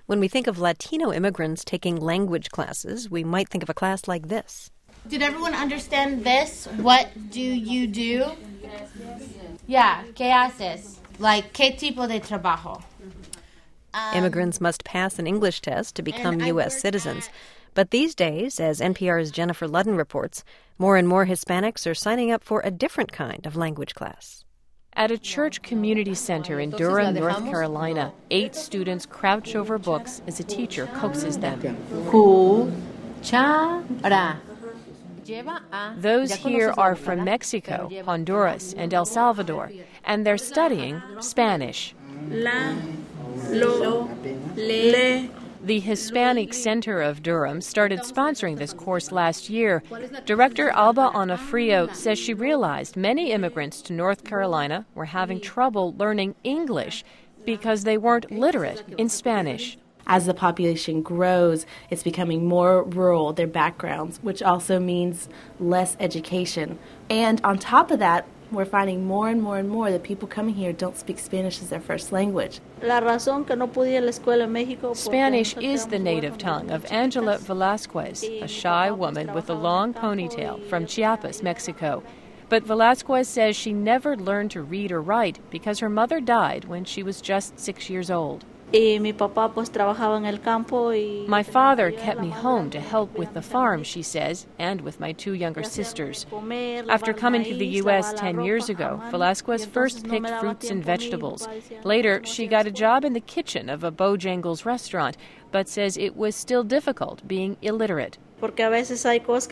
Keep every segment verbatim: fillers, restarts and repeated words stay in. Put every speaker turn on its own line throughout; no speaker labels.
When we think of Latino immigrants taking language classes, we might think of a class like this.
Did everyone understand this? What do you do? Yeah, ¿qué haces? Like, ¿qué tipo de trabajo? Um,
Immigrants must pass an English test to become U S citizens. But these days, as N P R's Jennifer Ludden reports, more and more Hispanics are signing up for a different kind of language class.
At a church community center in Durham, North Carolina, eight students crouch over books as a teacher coaxes them.
Cuchara.
Those here are from Mexico, Honduras, and El Salvador, and they're studying Spanish.
La, lo, le.
The Hispanic Center of Durham started sponsoring this course last year. Director Alba Onofrio says she realized many immigrants to North Carolina were having trouble learning English because they weren't literate in Spanish.
As the population grows, it's becoming more rural, their backgrounds, which also means less education. And on top of that, we're finding more and more and more that people coming here don't speak Spanish as their first language.
Spanish is the native tongue of Angela Velasquez, a shy woman with a long ponytail from Chiapas, Mexico. But Velasquez says she never learned to read or write because her mother died when she was just six years old. My father kept me home to help with the farm, she says, and with my two younger sisters. After coming to the U S ten years ago, Velasquez first picked fruits and vegetables. Later, she got a job in the kitchen of a Bojangles restaurant, but says it was still difficult being illiterate.
Because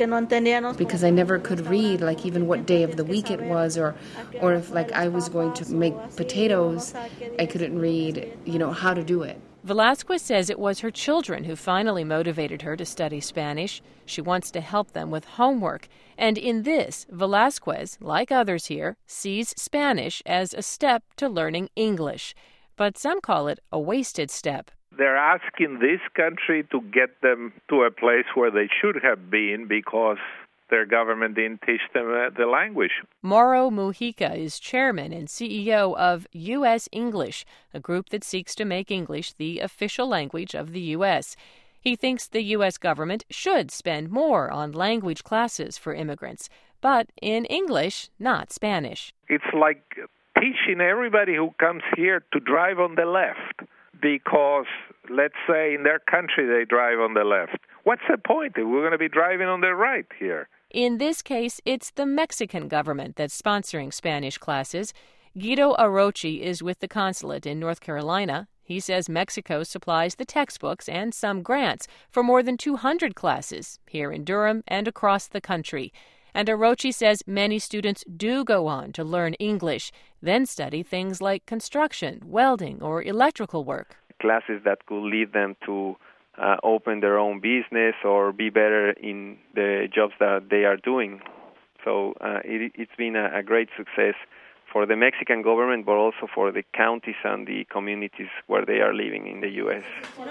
I never could read, like even what day of the week it was, or or if like I was going to make potatoes, I couldn't read, you know, how to do it.
Velasquez says it was her children who finally motivated her to study Spanish. She wants to help them with homework. And in this, Velasquez, like others here, sees Spanish as a step to learning English. But some call it a wasted step.
They're asking this country to get them to a place where they should have been because their government didn't teach them uh, the language.
Mauro Mujica is chairman and C E O of U S English, a group that seeks to make English the official language of the U S. He thinks the U S government should spend more on language classes for immigrants, but in English, not Spanish.
It's like teaching everybody who comes here to drive on the left. Because, let's say, in their country they drive on the left. What's the point if we're going to be driving on the right here?
In this case, it's the Mexican government that's sponsoring Spanish classes. Guido Arochi is with the consulate in North Carolina. He says Mexico supplies the textbooks and some grants for more than two hundred classes here in Durham and across the country. And Arochi says many students do go on to learn English, then study things like construction, welding, or electrical work.
Classes that could lead them to uh, open their own business or be better in the jobs that they are doing. So uh, it, it's been a, a great success for the Mexican government, but also for the counties and the communities where they are living in the U S.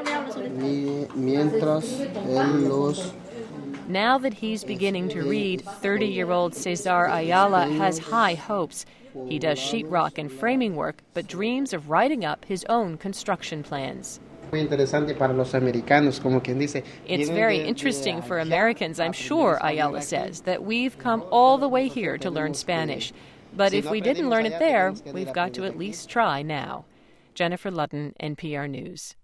Now that he's beginning to read, thirty-year-old Cesar Ayala has high hopes. He does sheetrock and framing work, but dreams of writing up his own construction plans. It's very interesting for Americans, I'm sure, Ayala says, that we've come all the way here to learn Spanish. But if we didn't learn it there, we've got to at least try now. Jennifer Ludden, N P R News.